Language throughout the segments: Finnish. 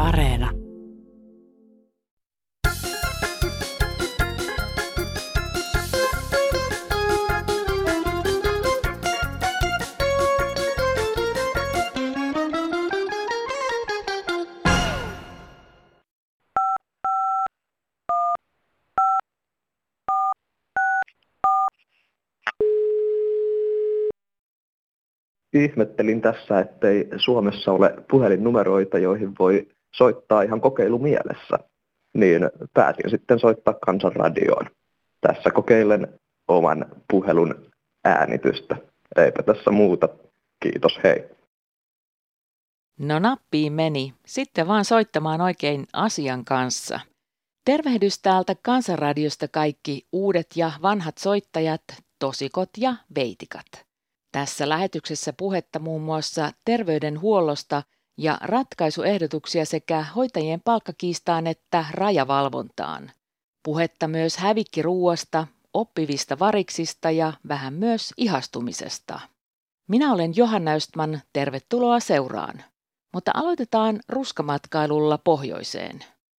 Areena. Ihmettelin tässä, ettei Suomessa ole puhelinnumeroita, joihin voi soittaa ihan kokeilumielessä. Niin päätin sitten soittaa Kansanradioon. Tässä kokeilen oman puhelun äänitystä. Eipä tässä muuta. Kiitos, hei. No nappiin meni. Sitten vaan soittamaan oikein asian kanssa. Tervehdys täältä Kansanradiosta kaikki uudet ja vanhat soittajat, tosikot ja veitikat. Tässä lähetyksessä puhetta muun muassa terveydenhuollosta ja ratkaisuehdotuksia sekä hoitajien palkkakiistaan että rajavalvontaan. Puhetta myös hävikkiruuasta, oppivista variksista ja vähän myös ihastumisesta. Minä olen Johanna Östman, tervetuloa seuraan. Mutta aloitetaan ruskamatkailulla pohjoiseen.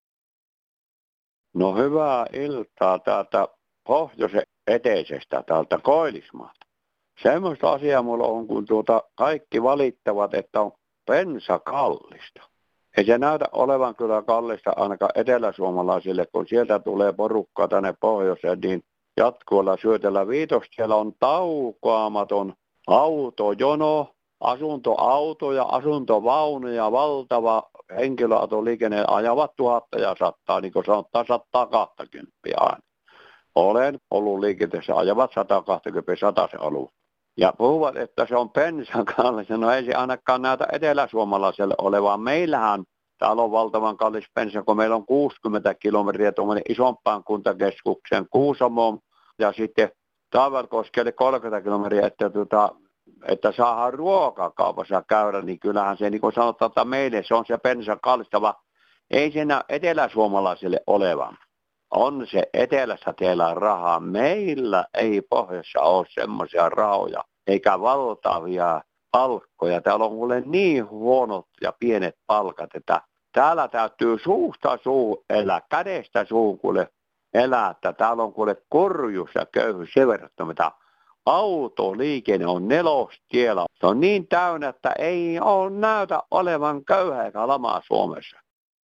No hyvää iltaa täältä pohjoisen eteisestä, täältä Koillismaalta. Semmoista asiaa mulla on, kun kaikki valittavat, että on bensa kallista. Ei se näytä olevan kyllä kallista ainakaan eteläsuomalaisille, kun sieltä tulee porukkaa tänne pohjoiseen, niin jatkuvalla syötellä Viitostiellä on taukoamaton autojono, asuntoautoja, asuntovaunuja, valtava henkilöautoliikenne ajavat 1100, niin kuin sanotaan 120 aina. Olen ollut liikenteessä ajavat 120, 100 se ollut. Ja puhuvat, että se on bensan kallista. No ei se ainakaan näytä eteläsuomalaiselle olevaan. Meillähän täällä on valtavan kallis bensa, kun meillä on 60 kilometriä tuommoinen isompaan kuntakeskukseen Kuusamoon ja sitten Taivalkoskelle 30 kilometriä, että saadaan ruokakaupassa käydä, niin kyllähän se niin kuin sanotaan, että meille se on se bensan kallista, vaan ei se näy eteläsuomalaiselle olevan. On se etelässä teillä rahaa. Meillä ei pohjassa ole semmoisia rahoja eikä valtavia palkkoja. Täällä on kuule niin huonot ja pienet palkat, että täällä täytyy suusta suu elää, kädestä suun kuule elää. Että täällä on kuule kurjuus ja köyhyys sen verran, mitä autoliikenne on nelostiellä. Se on niin täynnä, että ei ole näytä olevan köyhä eikä lamaa Suomessa.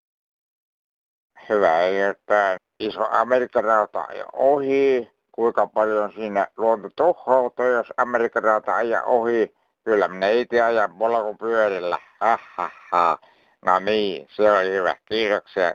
Hyvä iltaa. Iso Amerikan rauta ajaa ohi. Kuinka paljon siinä luonto tuhoutuu, jos Amerikan rauta ajaa ohi? Kyllä minä itse ajan polkupyörillä. No niin, se oli hyvä. Kiitoksia.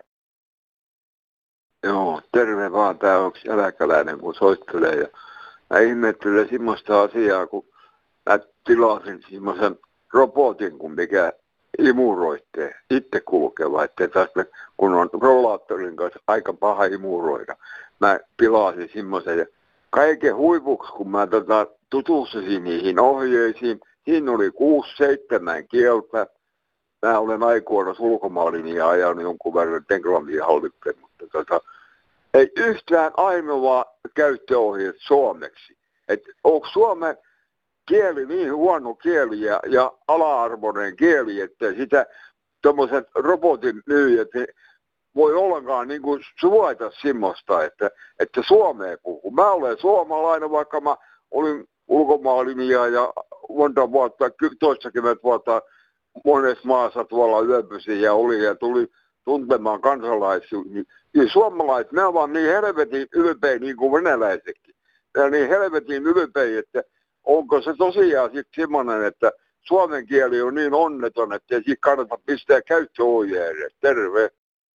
Joo, terve vaan. Tää on eläkäläinen, kun soittelee. Ja mä ihmettelen semmoista asiaa, kun mä tilasin semmoisen robotin, kun mikä imuroitte, itse kulkeva, ettei tästä, kun on rollaattorin kanssa aika paha imuroida. Mä pilasin semmoisen ja kaiken huipuksi, kun mä tutustuin niihin ohjeisiin, siinä oli 6-7 kieltä. Mä olen aikoina ulkomaanlinjaa ajanut jonkun verran Englannin hallitteen, mutta ei yhtään ainoa käyttöohjeet suomeksi. Että onko Suomen kieli niin huono kieli ja ala-arvoinen kieli, että sitä tuommoiset robotin myyjät voi ollenkaan niin kuin suvaita semmoista, että Suomea puhuu. Mä olen suomalainen, vaikka mä olin ulkomaanlinjaa ja monta vuotta, toistakymmentä vuotta monessa maassa tuolla yöpysin ja oli ja tuli tuntemaan kansalaisuus. Niin suomalaiset, ne ovat niin helvetin ylpeä niin kuin venäläisetkin. Ja niin helvetin ylpeä, että onko se tosiaan sitten semmoinen, että suomen kieli on niin onneton, että ei siitä kannata pistää käyttöohjeelle. Terve.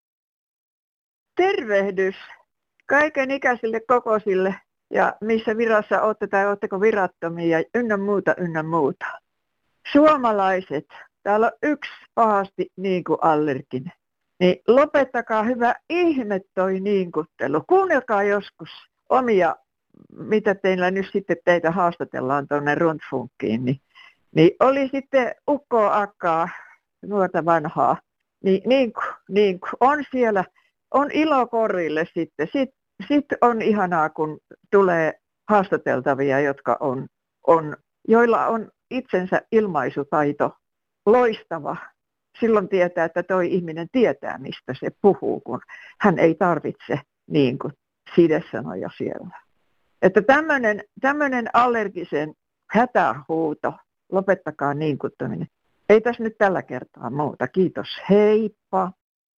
Tervehdys kaiken ikäisille kokoisille ja missä virassa olette tai oletteko virattomia ynnä muuta. Suomalaiset, täällä on yksi pahasti niin kuin allerginen. Niin lopettakaa hyvä ihme toi niinkuttelu. Kuunnelkaa joskus omia, mitä teillä nyt sitten teitä haastatellaan tuonne Rundfunkkiin. Niin oli sitten ukkoa akkaa, nuorta vanhaa. Niin kuin on siellä, on ilo korille sitten. Sitten on ihanaa, kun tulee haastateltavia, joilla on itsensä ilmaisutaito loistava. silloin tietää, että toi ihminen tietää, mistä se puhuu, kun hän ei tarvitse, niin kuin Side sanoi jo siellä. Että tämmöinen allergisen hätähuuto, lopettakaa niinkuttaminen. Ei tässä nyt tällä kertaa muuta. Kiitos. Heippa.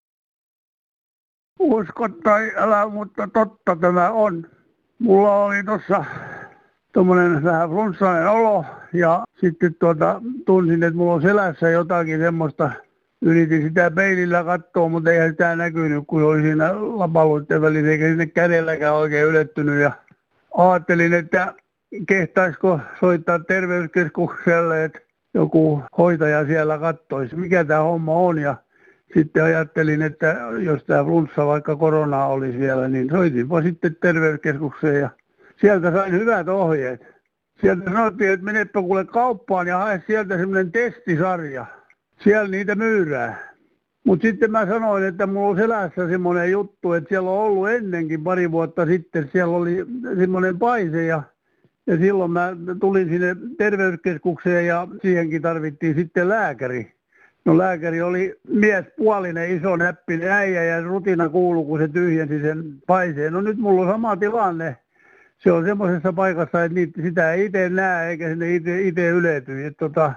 Usko tai älä, mutta totta tämä on. Mulla oli tuossa tuommoinen vähän flunssainen olo ja sitten tunsin, että mulla on selässä jotakin semmoista. Yritin sitä peilillä katsoa, mutta ei sitä näkynyt, kun oli siinä lapaluiden välissä, eikä sinne kädelläkään oikein ylettynyt. Ja ajattelin, että kehtaisiko soittaa terveyskeskukselle, että joku hoitaja siellä katsoisi, mikä tämä homma on. Ja sitten ajattelin, että jos tämä flunssa vaikka koronaa oli siellä, niin soitinpa sitten terveyskeskukseen ja sieltä sain hyvät ohjeet. Sieltä sanottiin, että menepä kuule kauppaan ja hae sieltä semmoinen testisarja. Siellä niitä myyrää. Mutta sitten mä sanoin, että mulla on selässä semmoinen juttu, että siellä on ollut ennenkin pari vuotta sitten. Siellä oli semmoinen paise ja silloin mä tulin sinne terveyskeskukseen ja siihenkin tarvittiin sitten lääkäri. No lääkäri oli miespuolinen, iso näppinen äijä ja rutina kuului, kun se tyhjensi sen paiseen. No nyt mulla on sama tilanne. Se on semmoisessa paikassa, että sitä ei itse näe eikä sinne itse ylety.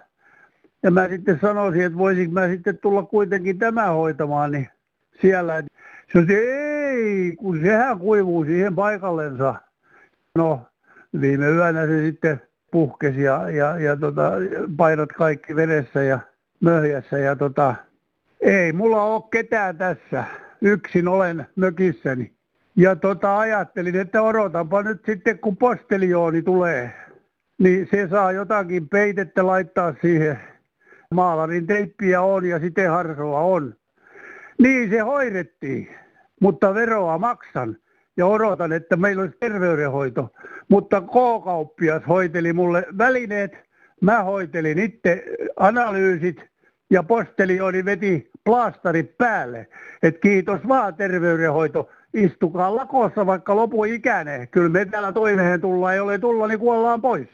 Ja mä sitten sanoisin, että voisinko mä sitten tulla kuitenkin tämän hoitamaan, niin siellä. Se on ei, kun sehän kuivuu siihen paikallensa. No, viime yönä se sitten puhkesi ja painot kaikki vedessä ja möhjässä. Ja ei mulla ole ketään tässä. Yksin olen mökissäni. Ja ajattelin, että odotanpa nyt sitten, kun posteljooni tulee. Niin se saa jotakin peitettä laittaa siihen. Maalarin teippiä on ja siteharsoa on. Niin se hoidettiin, mutta veroa maksan ja odotan, että meillä olisi terveydenhoito. Mutta K-kauppias hoiteli mulle välineet, mä hoitelin itse analyysit ja posteljooni veti plaastarit päälle. Et kiitos vaan terveydenhoito, istukaa lakossa vaikka lopun ikäinen. Kyllä me täällä toimeen tullaan, ei ole tulla, niin kuollaan pois.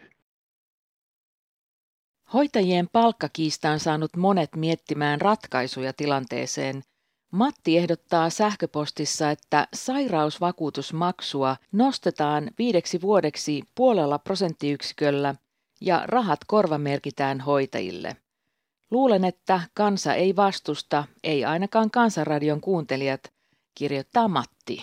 Hoitajien palkkakiista on saanut monet miettimään ratkaisuja tilanteeseen. Matti ehdottaa sähköpostissa, että sairausvakuutusmaksua nostetaan 5 vuodeksi 0,5% ja rahat korvamerkitään hoitajille. Luulen, että kansa ei vastusta, ei ainakaan Kansanradion kuuntelijat, kirjoittaa Matti.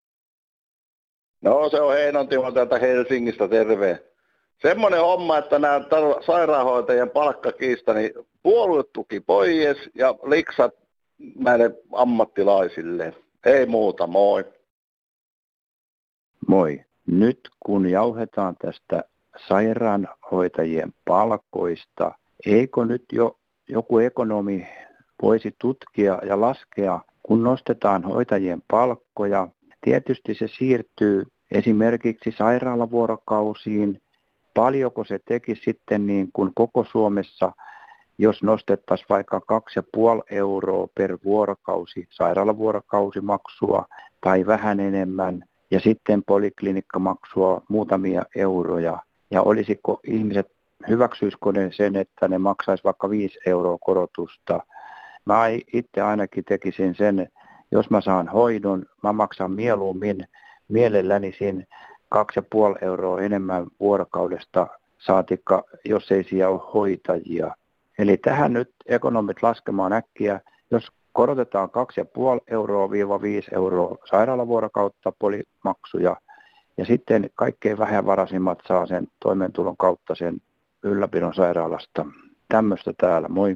No se on Heinon Timo täältä Helsingistä, terve. Semmoinen homma, että nämä sairaanhoitajien palkkakiista, niin puoluetuki pois ja liksat näille ammattilaisille. Ei muuta, moi. Moi. Nyt kun jauhetaan tästä sairaanhoitajien palkoista, eikö nyt jo joku ekonomi voisi tutkia ja laskea, kun nostetaan hoitajien palkkoja? Tietysti se siirtyy esimerkiksi sairaalavuorokausiin. Paljonko se tekisi sitten niin kuin koko Suomessa, jos nostettaisiin vaikka 2,5 € per vuorokausi sairaalavuorokausimaksua tai vähän enemmän ja sitten poliklinikkamaksua muutamia euroja. Ja olisiko ihmiset, hyväksyisikö ne sen, että ne maksaisi vaikka 5 € korotusta? Mä itse ainakin tekisin sen, jos mä saan hoidon, mä maksan mielelläni siinä 2,5 € enemmän vuorokaudesta saatikka, jos ei siellä ole hoitajia. Eli tähän nyt ekonomit laskemaan äkkiä, jos korotetaan 2,5 € 5 € sairaalavuorokautta polimaksuja ja sitten kaikkein vähävaraisimmat saa sen toimeentulon kautta sen ylläpidon sairaalasta. Tämmöistä täällä, moi.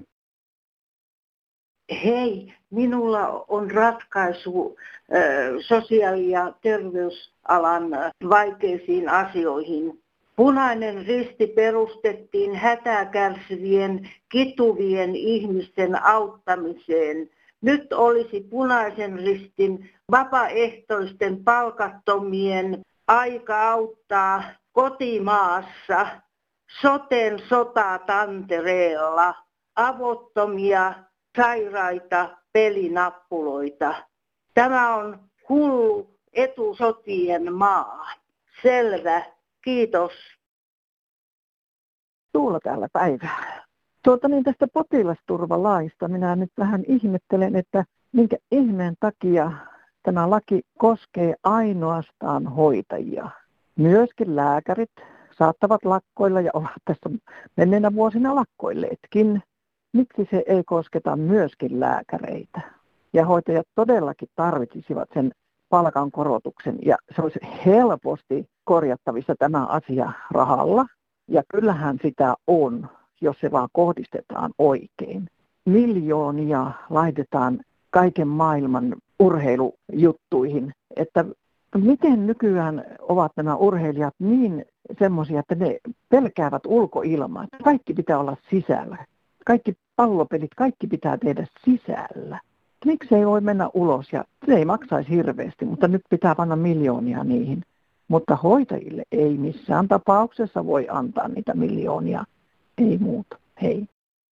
Hei, minulla on ratkaisu sosiaali- ja terveysalan vaikeisiin asioihin. Punainen Risti perustettiin hätää kärsivien, kituvien ihmisten auttamiseen. Nyt olisi Punaisen Ristin vapaaehtoisten palkattomien aika auttaa kotimaassa, soten sotatantereella, avottomia, sairaita pelinappuloita. Tämä on hullu etusotien maa. Selvä. Kiitos. Tuulla täällä päivää. Tästä potilasturvalaista minä nyt vähän ihmettelen, että minkä ihmeen takia tämä laki koskee ainoastaan hoitajia. Myöskin lääkärit saattavat lakkoilla ja ovat tässä menneenä vuosina lakkoilleetkin. Miksi se ei kosketa myöskin lääkäreitä? Ja hoitajat todellakin tarvitsisivat sen palkankorotuksen ja se olisi helposti korjattavissa tämä asia rahalla. Ja kyllähän sitä on, jos se vaan kohdistetaan oikein. Miljoonia laitetaan kaiken maailman urheilujuttuihin, että miten nykyään ovat nämä urheilijat niin semmoisia, että ne pelkäävät ulkoilmaa. Kaikki pitää olla sisällä. Kaikki pallopelit, kaikki pitää tehdä sisällä. Miksi ei voi mennä ulos ja se ei maksaisi hirveästi, mutta nyt pitää panna miljoonia niihin. Mutta hoitajille ei missään tapauksessa voi antaa niitä miljoonia. Ei muuta. Hei.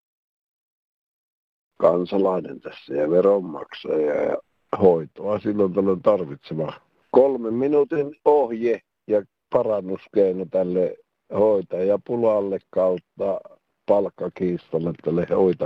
Kansalainen tässä ja veronmaksaja ja hoitoa silloin tällöin tarvitsema 3 minuutin ohje ja parannuskeino tälle hoitajapulalle kautta palkkakiistalle tälle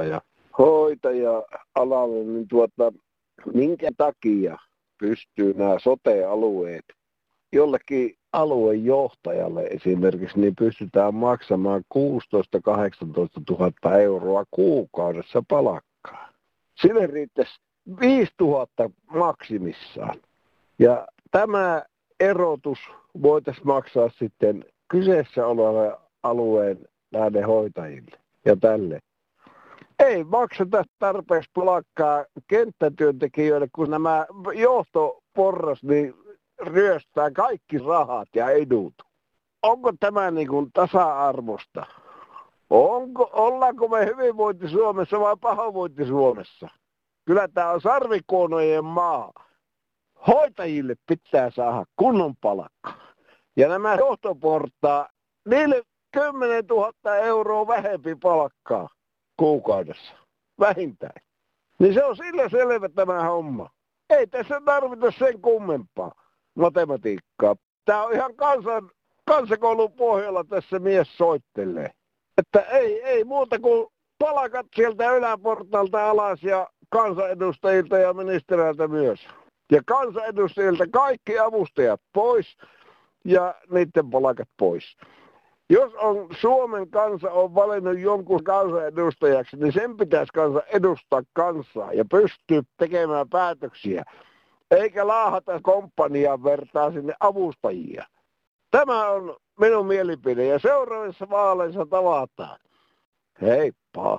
hoitaja-alalle, niin minkä takia pystyy nämä sote-alueet jollekin aluejohtajalle esimerkiksi, niin pystytään maksamaan 16 000–18 000 euroa kuukaudessa palkkaa. Sille riittäisi 5 000 maksimissaan. Ja tämä erotus voitaisiin maksaa sitten kyseessä olevan alueen näiden hoitajille ja tälle. Ei makseta tarpeeksi palkkaa kenttätyöntekijöille, kun nämä johtoporras niin ryöstää kaikki rahat ja edut. Onko tämä niin kuin tasa-arvosta? Ollaanko me hyvinvointi Suomessa vai pahoinvointi Suomessa? Kyllä tämä on sarvikuonojen maa. Hoitajille pitää saada kunnon palkka. Ja nämä johtoportaa, niille 10 000 euroa vähempi palkkaa kuukaudessa. Vähintään. Niin se on sillä selvä tämä homma. Ei tässä tarvita sen kummempaa matematiikkaa. Tämä on ihan kansakoulun pohjalla tässä mies soittelee. Että ei muuta kuin palkat sieltä yläportalta alas ja kansanedustajilta ja ministereiltä myös. Ja kansanedustajilta kaikki avustajat pois ja niiden palkat pois. Jos Suomen kansa on valinnut jonkun kansanedustajaksi, niin sen pitäisi kansa edustaa kansaa ja pystyä tekemään päätöksiä. Eikä laahata komppanian vertaa sinne avustajia. Tämä on minun mielipide ja seuraavissa vaaleissa tavataan. Heippa!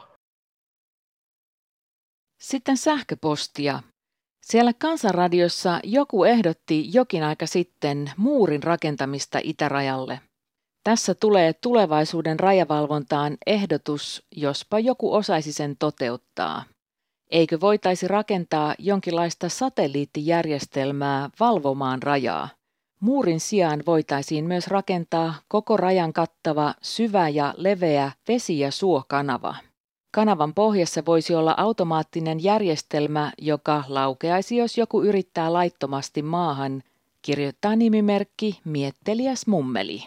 Sitten sähköpostia. Siellä Kansanradiossa joku ehdotti jokin aika sitten muurin rakentamista itärajalle. Tässä tulee tulevaisuuden rajavalvontaan ehdotus, jospa joku osaisi sen toteuttaa. Eikö voitaisi rakentaa jonkinlaista satelliittijärjestelmää valvomaan rajaa? Muurin sijaan voitaisiin myös rakentaa koko rajan kattava syvä ja leveä vesi- ja suokanava. Kanavan pohjassa voisi olla automaattinen järjestelmä, joka laukeaisi, jos joku yrittää laittomasti maahan, kirjoittaa nimimerkki Mietteliäs mummeli.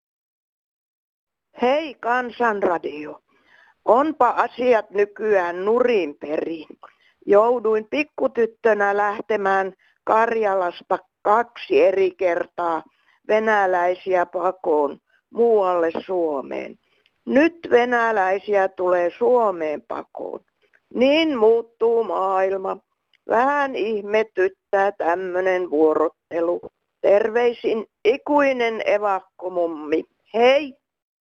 Hei Kansanradio. Onpa asiat nykyään nurin perin. Jouduin pikkutyttönä lähtemään Karjalasta 2 eri kertaa venäläisiä pakoon muualle Suomeen. Nyt venäläisiä tulee Suomeen pakoon. Niin muuttuu maailma. Vähän ihmetyttää tämmönen vuorottelu. Terveisin ikuinen evakkomummi. Hei!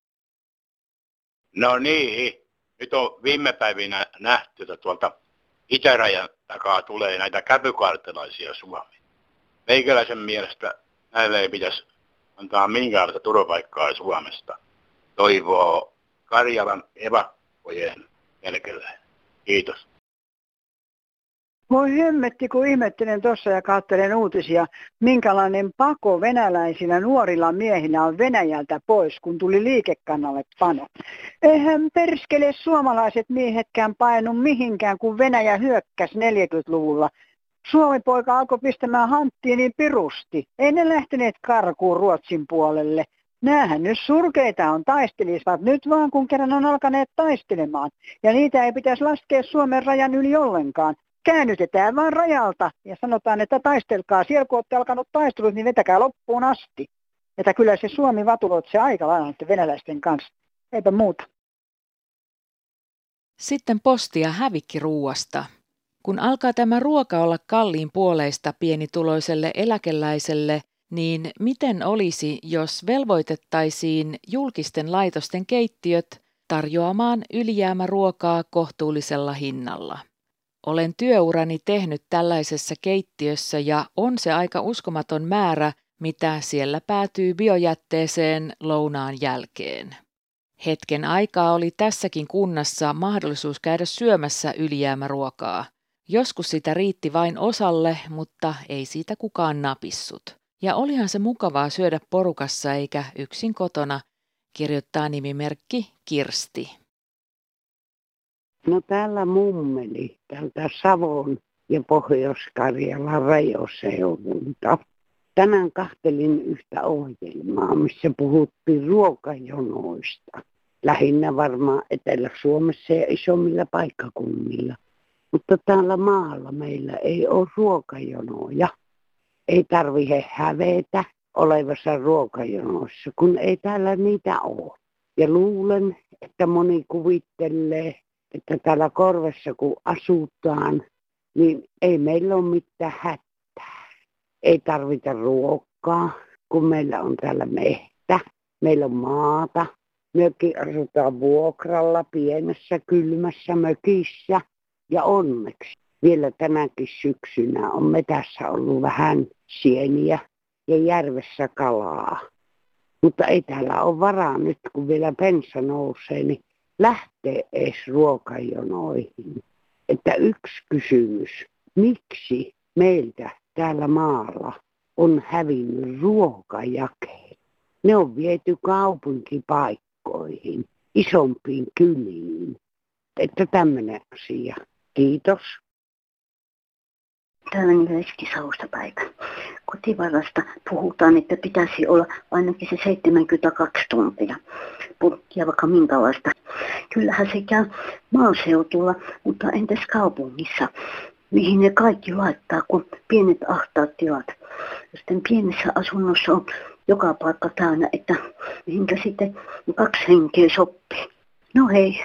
No niin, nyt on viime päivinä nähty, että tuolta itärajan takaa tulee näitä käpykaartilaisia Suomeen. Meikäläisen mielestä näille ei pitäisi antaa minkäänlaista turvapaikkaa Suomesta. Toivoo Karjalan evakkojen jälkeen. Kiitos. Voi hemmetti, kun ihmettelen tuossa ja katselen uutisia, minkälainen pako venäläisillä nuorilla miehillä on Venäjältä pois, kun tuli liikekannalle pano. Eihän perskele suomalaiset miehetkään painut mihinkään, kun Venäjä hyökkäsi 40-luvulla. Suomi-poika alkoi pistämään hanttiin niin pirusti. Ei ne lähteneet karkuun Ruotsin puolelle. Näähän nyt surkeita on taistelisivat nyt vaan, kun kerran on alkaneet taistelemaan. Ja niitä ei pitäisi laskea Suomen rajan yli ollenkaan. Käännytetään vaan rajalta ja sanotaan, että taistelkaa. Siellä kun olette alkanut taistelut, niin vetäkää loppuun asti. Että kyllä se Suomi vatulot se aika lailla venäläisten kanssa. Eipä muuta. Sitten postia hävikkiruuasta. Kun alkaa tämä ruoka olla kalliin puoleista pienituloiselle eläkeläiselle, niin miten olisi, jos velvoitettaisiin julkisten laitosten keittiöt tarjoamaan ylijäämäruokaa kohtuullisella hinnalla? Olen työurani tehnyt tällaisessa keittiössä ja on se aika uskomaton määrä, mitä siellä päätyy biojätteeseen lounaan jälkeen. Hetken aikaa oli tässäkin kunnassa mahdollisuus käydä syömässä ylijäämäruokaa. Joskus sitä riitti vain osalle, mutta ei siitä kukaan napissut. Ja olihan se mukavaa syödä porukassa eikä yksin kotona, kirjoittaa nimimerkki Kirsti. No täällä mummeli, täältä Savon ja Pohjois-Karjalan rajoseudulta. Tänään katselin yhtä ohjelmaa, missä puhuttiin ruokajonoista. Lähinnä varmaan Etelä-Suomessa ja isommilla paikkakunnilla. Mutta täällä maalla meillä ei ole ruokajonoja. Ei tarvitse hävetä olevassa ruokajonoissa, kun ei täällä niitä ole. Ja luulen, että moni kuvittelee, että täällä Korvessa kun asutaan, niin ei meillä ole mitään hätää. Ei tarvita ruokaa, kun meillä on täällä mehtä, meillä on maata. Mekin asutaan vuokralla pienessä kylmässä mökissä ja onneksi vielä tänäkin syksynä on metässä ollut vähän sieniä ja järvessä kalaa. Mutta ei täällä ole varaa nyt, kun vielä bensa nousee, niin lähtee edes ruokajonoihin. Että yksi kysymys, miksi meiltä täällä maalla on hävinnyt ruokajakeet? Ne on viety kaupunkipaikkoihin, isompiin kyliin. Että tämmöinen asia. Kiitos. Täällä on Eskisausta päivä. Kotivarasta puhutaan, että pitäisi olla ainakin se 72 tuntia. Purkkia vaikka minkälaista. Kyllähän se käy maaseutulla, mutta entäs kaupungissa? Mihin ne kaikki laittaa, kun pienet ahtaat tilat. Ja sitten pienessä asunnossa on joka paikka täynnä, että mihinkä sitten 2 henkeä sopii. No hei.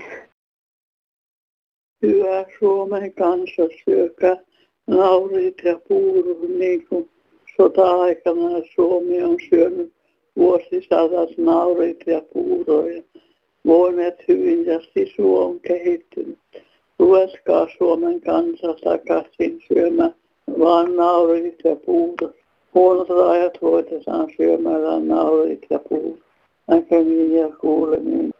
Hyvä Suomen kansa, syökää naurit ja puurut, niin kuin sota-aikana Suomi on syönyt vuosisadat naurit ja puuroja. Voineet hyvin ja sisu on kehittynyt. Ruvetkaa Suomen kansa takaisin syömään vaan naurit ja puurot. Huonot ajat voitetaan syömällä naurit ja puurot. Näkemiin ja kuulemiin.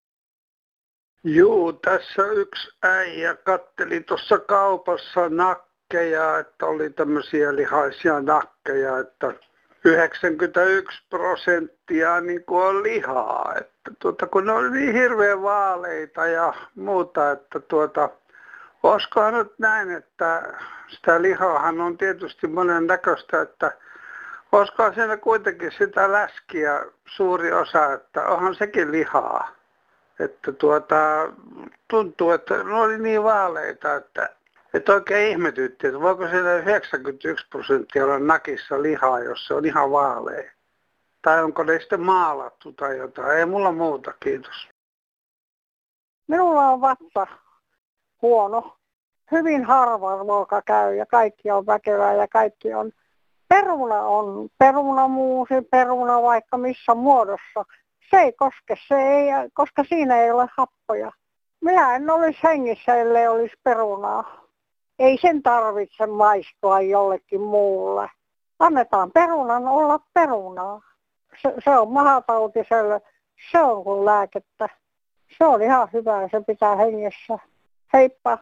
Juu, tässä yksi äijä katteli tuossa kaupassa nakkeja, että oli tämmöisiä lihaisia nakkeja, että 91% niin kuin on lihaa. Että kun ne on niin hirveän vaaleita ja muuta, että olisikohan nyt näin, että sitä lihaahan on tietysti monen näköistä, että olisikohan siinä kuitenkin sitä läskiä suuri osa, että onhan sekin lihaa. Että tuntuu, että ne oli niin vaaleita, että oikein ihmetytti, että voiko siellä 91% olla nakissa lihaa, jos se on ihan vaalea. Tai onko ne sitten maalattu tai jotain. Ei mulla muuta, kiitos. Minulla on vatsa huono. Hyvin harva ruoka käy ja kaikki on väkevää ja kaikki on. Peruna on perunamuusi, peruna vaikka missä muodossa. Se ei koske, koska siinä ei ole happoja. Minä en olisi hengissä, ellei olisi perunaa. Ei sen tarvitse maistua jollekin muulle. Annetaan perunan olla perunaa. Se on mahatautiselle, se on kuin lääkettä. Se on ihan hyvä, se pitää hengessä. Heippa.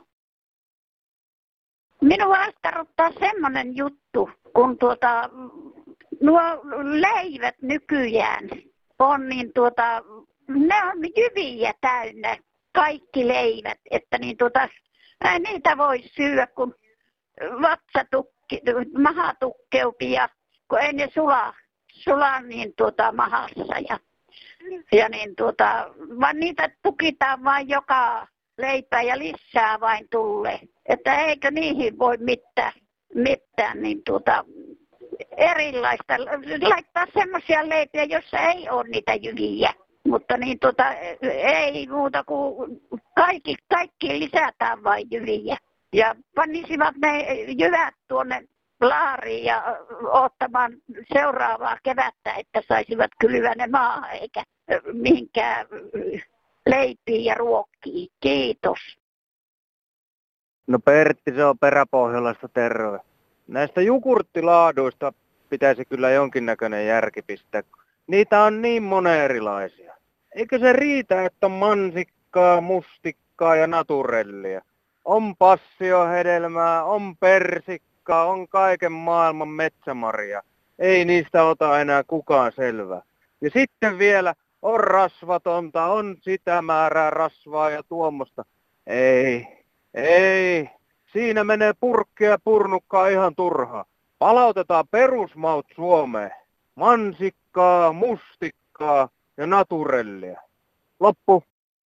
Minua askarruttaa semmoinen juttu, kun nuo leivät nykyään on, niin ne on jyviä täynnä, kaikki leivät, että niin niitä voi syödä, kun maha tukkeutuu ja kun ei ne sulan niin mahassa ja niin vaan niitä tukitaan vain joka leipä ja lisää vain tulee. Että eikö niihin voi mitään niin erilaista, laittaa semmoisia leipiä, jossa ei ole niitä jyviä. Mutta niin ei muuta kuin kaikki lisätään vain jyviä. Ja panisivat ne jyvät tuonne laariin ja ottamaan seuraavaa kevättä, että saisivat kylvää ne maahan eikä mihinkään leipiin ja ruokkiin. Kiitos. No Pertti, se on Peräpohjolasta, terve. Näistä jogurttilaaduista pitäisi kyllä jonkinnäköinen järki pistää. Niitä on niin monen erilaisia. Eikö se riitä, että on mansikkaa, mustikkaa ja naturellia? On passiohedelmää, on persikkaa, on kaiken maailman metsämaria. Ei niistä ota enää kukaan selvää. Ja sitten vielä on rasvatonta, on sitä määrää rasvaa ja tuommoista. Ei. Siinä menee purkkia ja purnukkaa ihan turhaa. Palautetaan perusmaut Suomeen. Mansikkaa, mustikkaa ja naturellia. Loppu.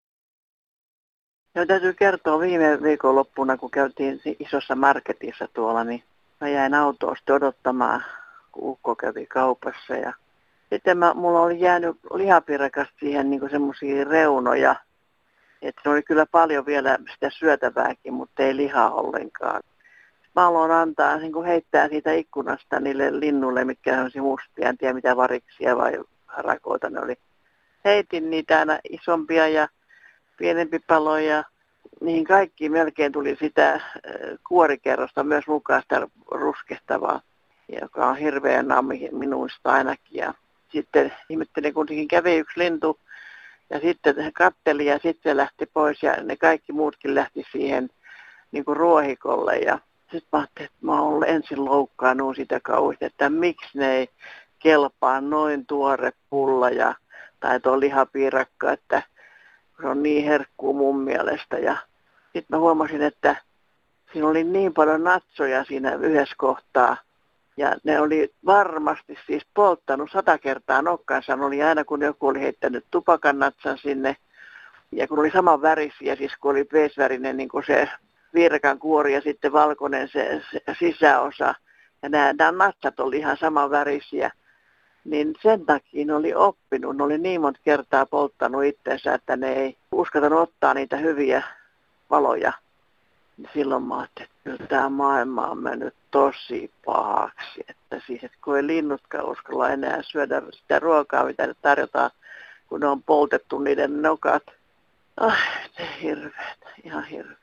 No, täytyy kertoa viime viikonloppuna, kun käytiin isossa marketissa tuolla, niin mä jäin autoon sitten odottamaan, kun ukko kävi kaupassa. Ja sitten mulla oli jäänyt lihapiirakasta siihen niin semmoisia reunoja, että se oli kyllä paljon vielä sitä syötävääkin, mutta ei lihaa ollenkaan. Mä haluan antaa, niin heittää siitä ikkunasta niille linnuille, mitkä on mustia, en tiedä mitä variksia vai harakoita ne oli. Heitin niitä aina isompia ja pienempi palo ja niihin kaikkiin melkein tuli sitä kuorikerrosta myös mukaan sitä ruskehtavaa, joka on hirveän nammi minusta ainakin. Ja sitten ihmettelin, kun kävi yksi lintu ja sitten katteli ja sitten se lähti pois ja ne kaikki muutkin lähti siihen niin kuin ruohikolle. Ja sitten mä ajattelin, että mä oon ensin loukkaannut sitä kauheasti, että miksi ne ei kelpaa noin tuore pulla tai tuo lihapiirakka, että se on niin herkkuu mun mielestä. Ja sitten mä huomasin, että siinä oli niin paljon natsoja siinä yhdessä kohtaa. Ja ne oli varmasti siis polttanut 100 kertaa nokkansa. Ne oli aina kun joku oli heittänyt tupakan natsan sinne. Ja kun oli saman värisiä, siis kun oli peesvärinen niin kuin se virkan kuori ja sitten valkoinen se sisäosa. Ja nämä natsat oli ihan saman värisiä. Niin sen takia ne oli oppinut. Ne oli niin monta kertaa polttanut itseensä, että ne ei uskaltanut ottaa niitä hyviä valoja. Silloin mä ajattelin, että kyllä tämä maailma on mennyt tosi pahaksi. Että siis, että kun ei linnutkaan uskalla enää syödä sitä ruokaa, mitä ne tarjotaan, kun ne on poltettu niiden nokat. Hirveetä, ihan hirveetä.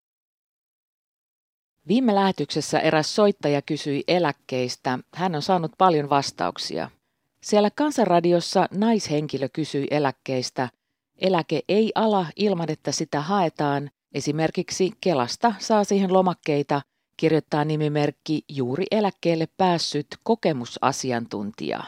Viime lähetyksessä eräs soittaja kysyi eläkkeistä. Hän on saanut paljon vastauksia. Siellä Kansanradiossa naishenkilö kysyi eläkkeistä. Eläke ei ala ilman, että sitä haetaan. Esimerkiksi Kelasta saa siihen lomakkeita, kirjoittaa nimimerkki juuri eläkkeelle päässyt kokemusasiantuntija.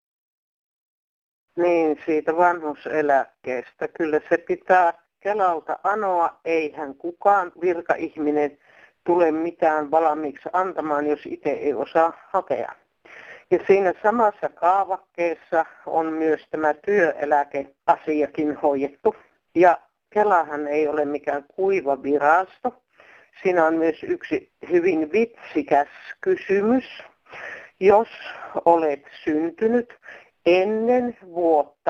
Niin, siitä vanhuuseläkkeestä. Kyllä se pitää Kelalta anoa. Eihän kukaan virkaihminen tule mitään valmiiksi antamaan, jos itse ei osaa hakea. Ja siinä samassa kaavakkeessa on myös tämä työeläkeasiakin hoidettu. Ja Kelahan ei ole mikään kuiva virasto. Siinä on myös yksi hyvin vitsikäs kysymys. Jos olet syntynyt ennen vuotta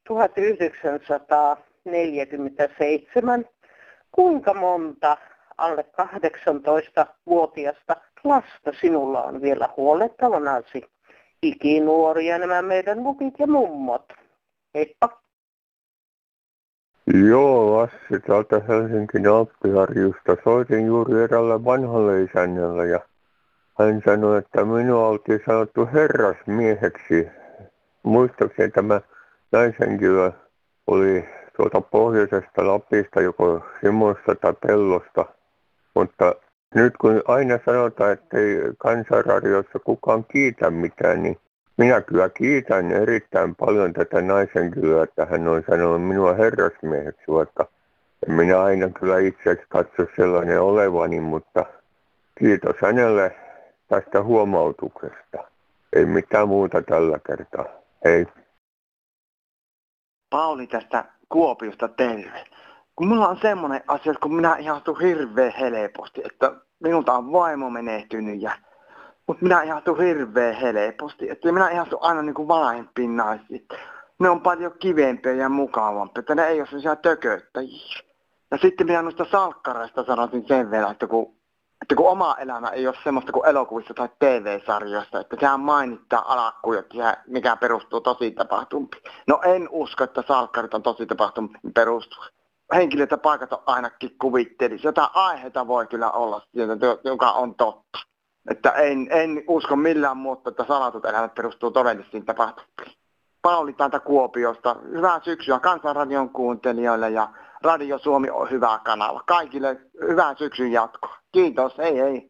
1947, kuinka monta alle 18-vuotiasta lasta sinulla on vielä huolettavanasi? Ikinuoria nämä meidän mukit ja mummot. Heippa! Joo, Lassi täältä Helsingin Alppiharjusta. Soitin juuri eräällä vanhalle isännälle ja hän sanoi, että minua oltiin sanottu herrasmieheksi. Muistaakseni tämä naishenkilö oli tuolta pohjoisesta Lapista, joko Simosta tai Pellosta. Mutta nyt kun aina sanotaan, että ei Kansanradiossa kukaan kiitä mitään, niin minä kyllä kiitän erittäin paljon tätä naishenkilöä, että hän on sanonut minua herrasmieheksi, vaikka en minä aina kyllä itse katso sellainen olevani, mutta kiitos hänelle tästä huomautuksesta. Ei mitään muuta tällä kertaa. Hei. Pauli tästä Kuopiosta terve. Kun mulla on semmoinen asia, kun minä ihastun hirveän helposti, että minulta on vaimo menehtynyt mutta minä ihastun hirveän helposti, että minä ihastun aina niin kuin vanhempiin naisiin. Ne on paljon kivempiä ja mukavampia, että ne ei ole sellaisia tököttäjiä. Ja sitten minä noista salkkareista sanoisin sen verran, että kun oma elämä ei ole semmoista kuin elokuvissa tai TV-sarjoissa, että sehän mainittaa alakkuja, mikä perustuu tositapahtumiin. No en usko, että salkkarit on tositapahtumiin perustuu. Henkilöt ja paikat on ainakin kuvittelisi. Jotain aiheita voi kyllä olla, joka on totta. Että en usko millään muuta, että salatut elämät perustuu todellisiin tapahtumiin. Pauli täältä Kuopiosta. Hyvää syksyä Kansanradion kuuntelijoille ja Radio Suomi on hyvä kanava. Kaikille hyvää syksyn jatkoa. Kiitos, hei.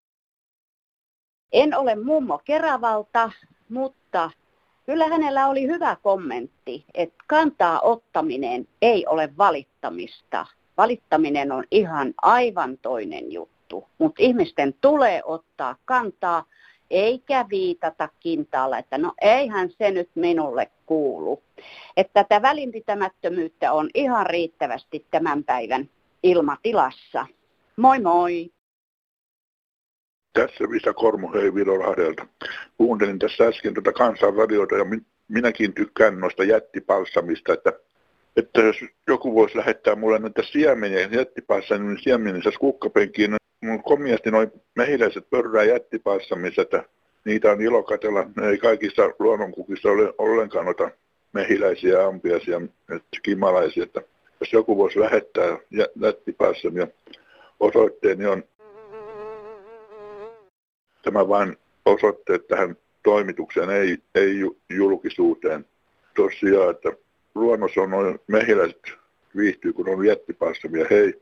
En ole mummo Keravalta, mutta kyllä hänellä oli hyvä kommentti, että kantaa ottaminen ei ole valittamista. Valittaminen on ihan aivan toinen juttu, mutta ihmisten tulee ottaa kantaa eikä viitata kintaalla, että no eihän se nyt minulle kuulu. Että tätä välinpitämättömyyttä on ihan riittävästi tämän päivän ilmatilassa. Moi moi! Tässä Visa Kormu, hei Vilorahdelta. Kuuntelin tässä äsken Kansanradiota ja minäkin tykkään noista jättipalsamista, että jos joku voisi lähettää mulle näitä siemeniä, jättipalsamin siemeniä kukkapenkiin, mun komiasti noin mehiläiset pörrää jättipalsamissa, että niitä on ilo katsella. Ne ei kaikissa luonnonkukissa ole ollenkaan noita mehiläisiä, ampiaisia, kimalaisia, että jos joku voisi lähettää jättipalsamia, osoitteeni on tämä vain osoitteet tähän toimitukseen, ei julkisuuteen. Tosiaan, että luonnossa on noin mehiläiset viihtyy, kun on jättipalsamia. Hei.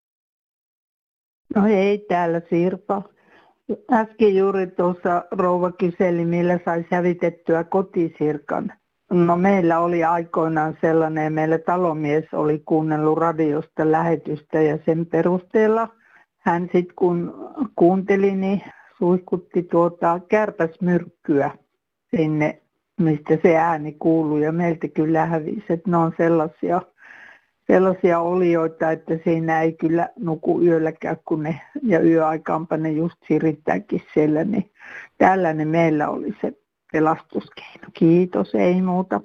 No hei, täällä Sirpa. Äsken juuri tuossa rouva kyseli, millä saisi hävitettyä kotisirkan. No meillä oli aikoinaan sellainen, meillä talomies oli kuunnellut radiosta lähetystä ja sen perusteella hän sitten kun kuunteli, niin suihkutti kärpäsmyrkkyä sinne, mistä se ääni kuuluu ja meiltä kyllä hävisi, että ne on sellaisia olioita, että siinä ei kyllä nuku yölläkään, kun ne ja yöaikaanpa ne just sirittääkin siellä, niin tällainen meillä oli se pelastuskeino. Kiitos, ei muuta.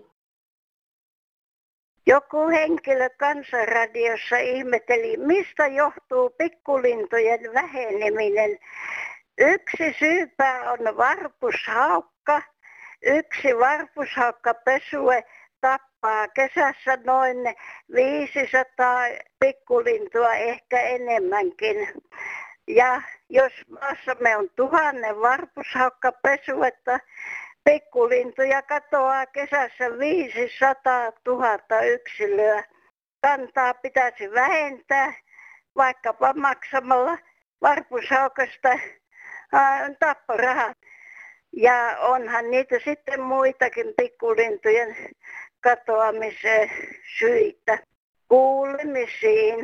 Joku henkilö Kansanradiossa ihmetteli, mistä johtuu pikkulintojen väheneminen. Yksi syypää on varpushaukka. Yksi varpushaukkapesue tappaa kesässä noin 500 pikkulintua, ehkä enemmänkin. Ja jos maassamme on 1000 varpushaukkapesuetta, pikkulintuja katoaa kesässä 500 000 yksilöä. Kantaa pitäisi vähentää vaikkapa maksamalla varpushaukasta tapporahat. Ja onhan niitä sitten muitakin pikkulintujen katoamisen syitä. Kuulemisiin.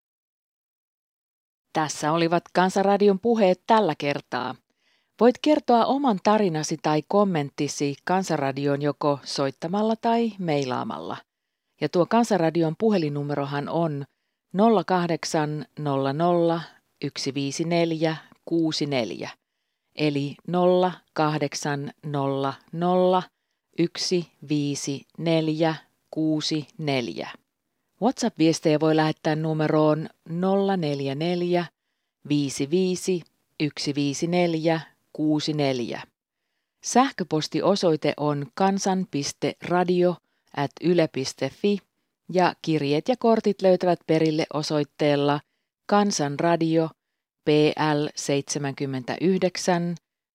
Tässä olivat Kansanradion puheet tällä kertaa. Voit kertoa oman tarinasi tai kommenttisi Kansanradioon joko soittamalla tai mailaamalla. Ja tuo Kansanradion puhelinnumerohan on 0800 154 64, eli 0800 154 64. WhatsApp-viestejä voi lähettää numeroon 044 55 154 64. Sähköpostiosoite on kansan.radio@yle.fi ja kirjeet ja kortit löytävät perille osoitteella Kansanradio PL 79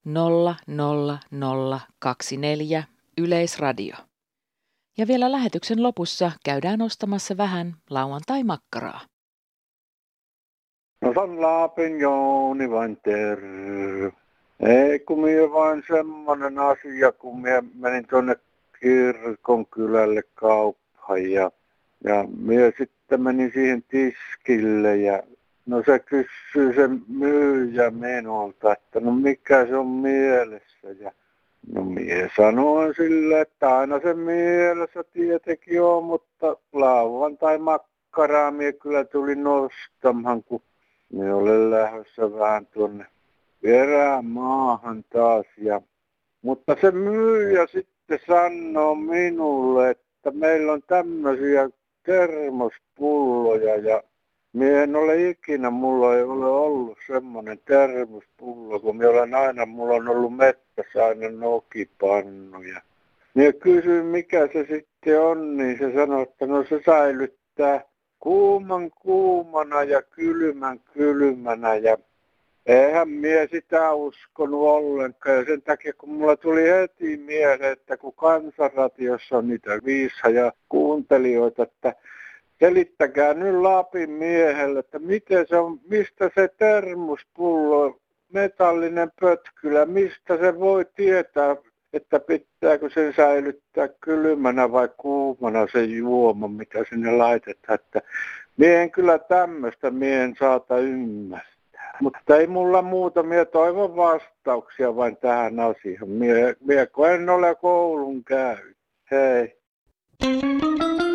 00024 Yleisradio. Ja vielä lähetyksen lopussa käydään ostamassa vähän lauantai-makkaraa. No Laapin Jouni vain terve. Ei kun minä vain semmoinen asia, kun minä menin tuonne kirkon kylälle kauppaan ja minä sitten menin siihen tiskille ja no se kysyy se myyjä minulta, että no mikä se on mielessä ja No mie sanoin sille, että aina sen mielessä tietenkin on, mutta lauantai makkaraa mie kyllä tuli nostamaan, kun mie olen lähdössä vähän tuonne vierään maahan taas. Mutta se myyjä sitten sanoo minulle, että meillä on tämmöisiä termospulloja ja mie en ole ikinä, mulla ei ole ollut semmoinen termospullo, kun mulla on ollut mettässä aina nokipannuja. Mie kysyin, mikä se sitten on, niin se sanoi, että no se säilyttää kuuman kuumana ja kylmän kylmänä ja eihän mie sitä uskonut ollenkaan ja sen takia kun mulla tuli heti mieleen, että kun Kansanradiossa on niitä viisaja kuuntelijoita, että selittäkää nyt Lapin miehelle, että miten se on, mistä se termospullo, metallinen pötkylä, mistä se voi tietää, että pitääkö sen säilyttää kylmänä vai kuumana se juoma, mitä sinne laitetaan. Että mie en kyllä tämmöistä mien saata ymmärtää. Mutta ei mulla muuta, mie toivon vastauksia vain tähän asiaan. Mie kun en ole koulun käynyt. Hei.